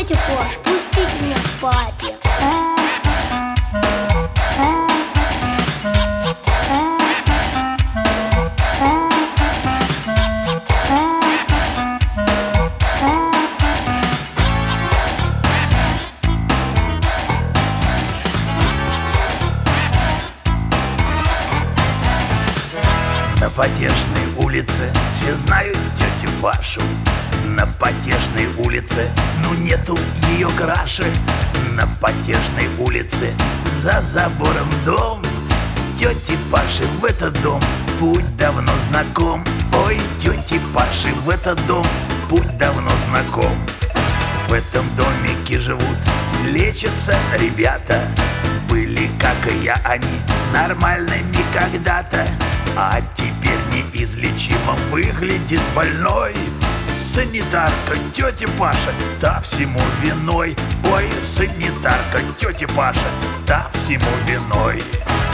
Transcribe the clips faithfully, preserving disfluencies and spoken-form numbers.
Тетя Паш, пустите меня к папе. На Потешной улице все знают тетю Пашу. На Потешной улице, ну нету ее краше. На Потешной улице за забором дом тети Паши, в этот дом путь давно знаком. Ой, тети Паши, в этот дом путь давно знаком. В этом домике живут, лечатся ребята. Были, как и я, они нормальными когда-то, а теперь неизлечимо выглядит больной. Санитарка тетя Паша, та всему виной. Ой, санитарка тетя Паша, та всему виной.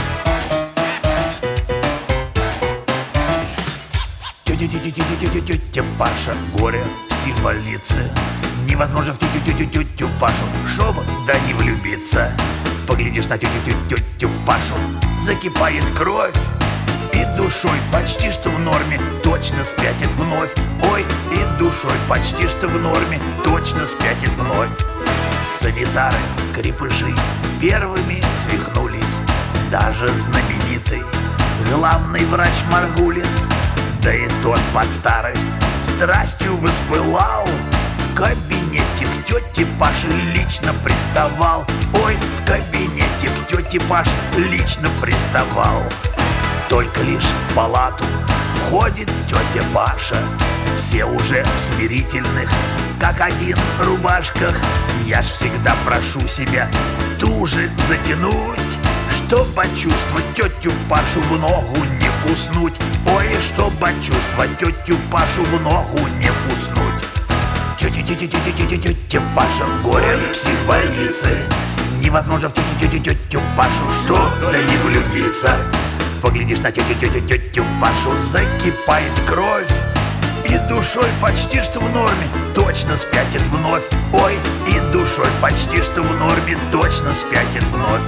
Тетя Паша, горе в психбольнице. Невозможно в тетю-тетю-тетю Пашу, шоп, да не влюбиться. Поглядишь на тетю-тетю Пашу, закипает кровь. И душой почти что в норме, точно спятит вновь. Ой, и душой почти что в норме, точно спятит вновь. Санитары, крепыши первыми свихнулись. Даже знаменитый главный врач Маргулис, да и тот под старость страстью воспылал. В кабинете к тете Паше лично приставал. Ой, в кабинете к тете Паше лично приставал. Только лишь в палату входит тетя Паша. Все уже в смирительных, как один, рубашках. Я ж всегда прошу себя туже затянуть, чтоб почувствовать тетю Пашу в ногу не куснуть. Ой, чтоб почувствовать тетю Пашу в ногу не куснуть. Тетя-тетя-тетя-тетя Паша, горе в психбольнице. Невозможно в тетю-тетю-тетю Пашу, что да не влюбиться. Поглядишь на тетю-тетю-тетю Пашу, закипает кровь. И душой почти что в норме, точно спятит вновь. Ой, и душой почти что в норме, точно спятит вновь.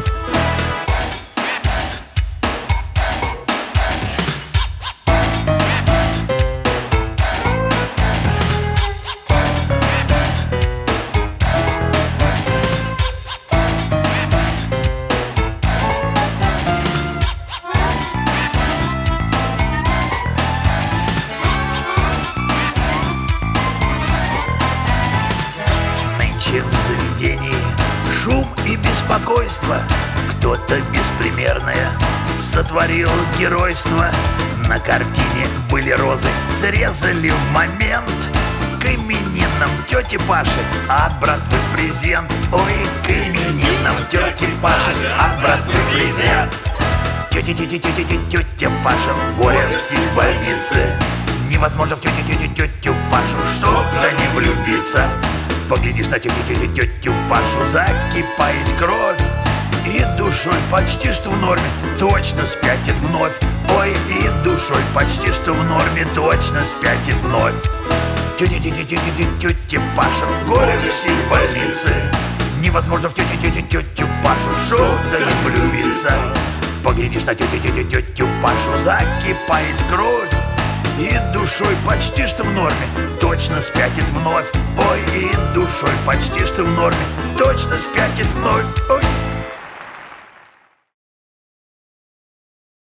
В заведении шум и беспокойство. Кто-то беспримерное сотворил геройство. На картине были розы, срезали в момент. К именинам тети Паши от братвы презент. Ой, к именинам тети Паши от братвы презент. Тетя-тетя-тетя-тетя Паша, горе в психбольнице. Невозможно в тетю-тетю-тетю Пашу, чтоб да не влюбиться. Поглядишь на тетю-тетю-тетю Пашу, закипает кровь. И душой почти что в норме, точно спятит вновь. Ой, и душой почти что в норме, точно спятит вновь. Тетя-тетя-тетя-тетя Паша, горе в психбольнице. Невозможно в тетю-тетю-тетю Пашу, чтоб да не влюбиться. Поглядишь на тетю-тетю-тетю Пашу, закипает кровь. И душой почти что в норме, точно спятит вновь. Ой, и душой почти что в норме, точно спятит вновь. Ой.